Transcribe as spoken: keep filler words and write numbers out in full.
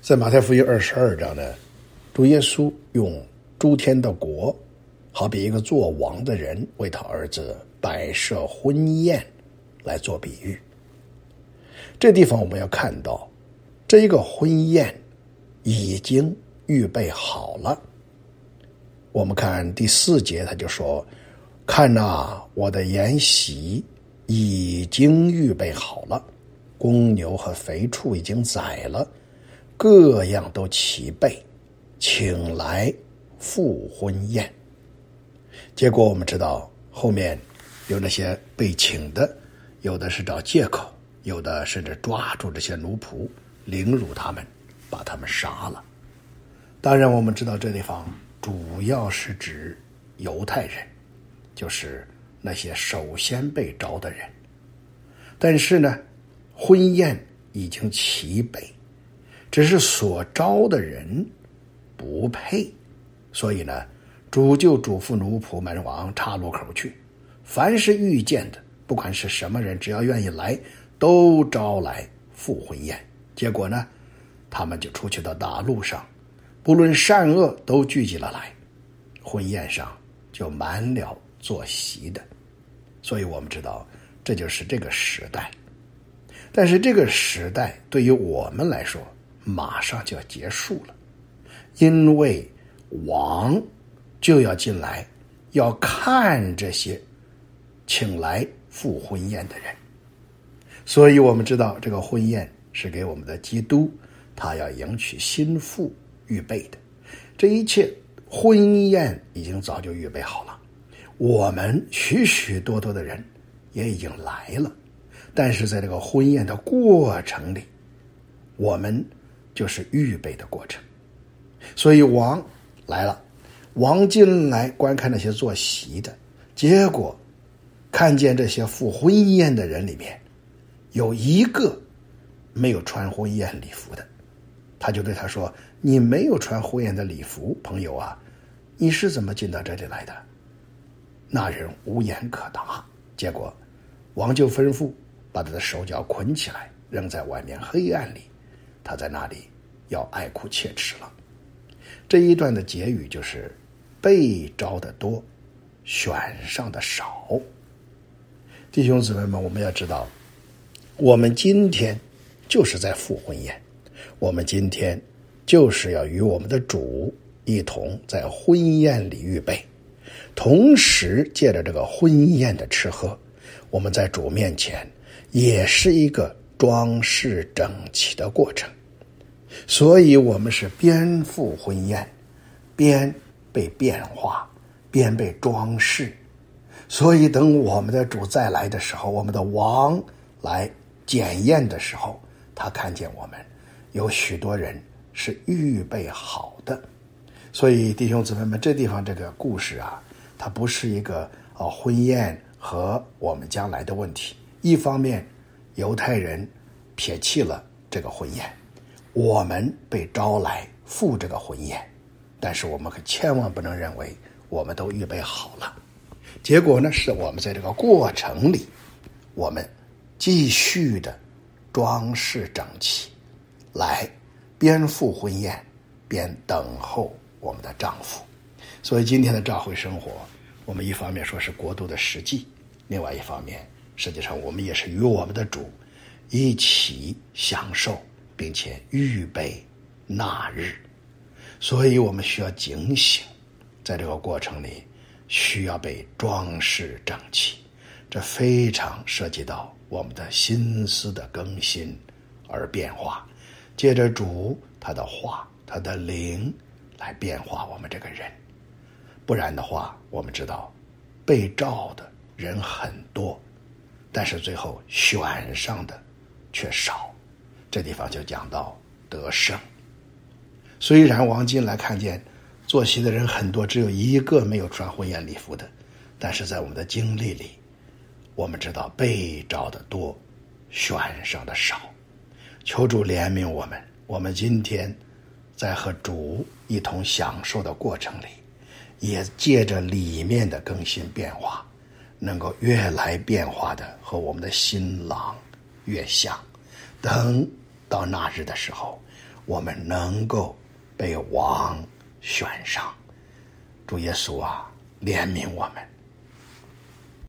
在马太福音二十二章呢，主耶稣用诸天的国，好比一个做王的人为他儿子摆设婚宴来做比喻。这地方我们要看到，这一个婚宴已经预备好了。我们看第四节，他就说：看哪，我的筵席已经预备好了，公牛和肥畜已经宰了，各样都齐备，请来赴婚宴。结果我们知道，后面有那些被请的，有的是找借口，有的甚至抓住这些奴仆，凌辱他们，把他们杀了。当然我们知道这地方主要是指犹太人，就是那些首先被招的人。但是呢，婚宴已经齐备，只是所招的人不配，所以呢，主就嘱咐奴仆们往岔路口去，凡是遇见的，不管是什么人，只要愿意来，都招来赴婚宴。结果呢，他们就出去到大路上，不论善恶都聚集了来，婚宴上就满了坐席的。所以我们知道，这就是这个时代。但是这个时代对于我们来说，马上就要结束了，因为王就要进来，要看这些请来赴婚宴的人。所以我们知道，这个婚宴是给我们的基督，他要迎娶新妇预备的。这一切婚宴已经早就预备好了，我们许许多多的人也已经来了，但是在这个婚宴的过程里，我们就是预备的过程。所以王来了，王进来观看那些坐席的，结果看见这些赴婚宴的人里面有一个没有穿婚宴礼服的，他就对他说：你没有穿婚宴的礼服，朋友啊，你是怎么进到这里来的？那人无言可答。结果王就吩咐把他的手脚捆起来，扔在外面黑暗里，他在那里要爱哭切齿了。这一段的结语就是被招的多，选上的少。弟兄姊妹们，我们要知道，我们今天就是在赴婚宴，我们今天就是要与我们的主一同在婚宴里预备，同时借着这个婚宴的吃喝，我们在主面前也是一个装饰整齐的过程。所以我们是边赴婚宴，边被变化，边被装饰。所以等我们的主再来的时候，我们的王来检验的时候，他看见我们有许多人是预备好的。所以弟兄姊妹们，这地方这个故事啊，它不是一个啊婚宴和我们将来的问题。一方面犹太人撇弃了这个婚宴，我们被招来赴这个婚宴，但是我们可千万不能认为我们都预备好了。结果呢，是我们在这个过程里，我们继续的装饰整齐，来边赴婚宴边等候我们的丈夫。所以今天的教会生活，我们一方面说是国度的实际，另外一方面实际上我们也是与我们的主一起享受并且预备那日。所以我们需要警醒，在这个过程里需要被装饰整齐，这非常涉及到我们的心思的更新而变化，借着主他的话他的灵来变化我们这个人。不然的话，我们知道被召的人很多，但是最后选上的却少。这地方就讲到得胜。虽然王进来看见坐席的人很多，只有一个没有穿婚宴礼服的，但是在我们的经历里，我们知道被召的多，选上的少。求主怜悯我们，我们今天在和主一同享受的过程里，也借着里面的更新变化，能够越来变化的和我们的新郎越像。等到那日的时候， 我们能够被王选上。主耶稣啊，怜悯我们。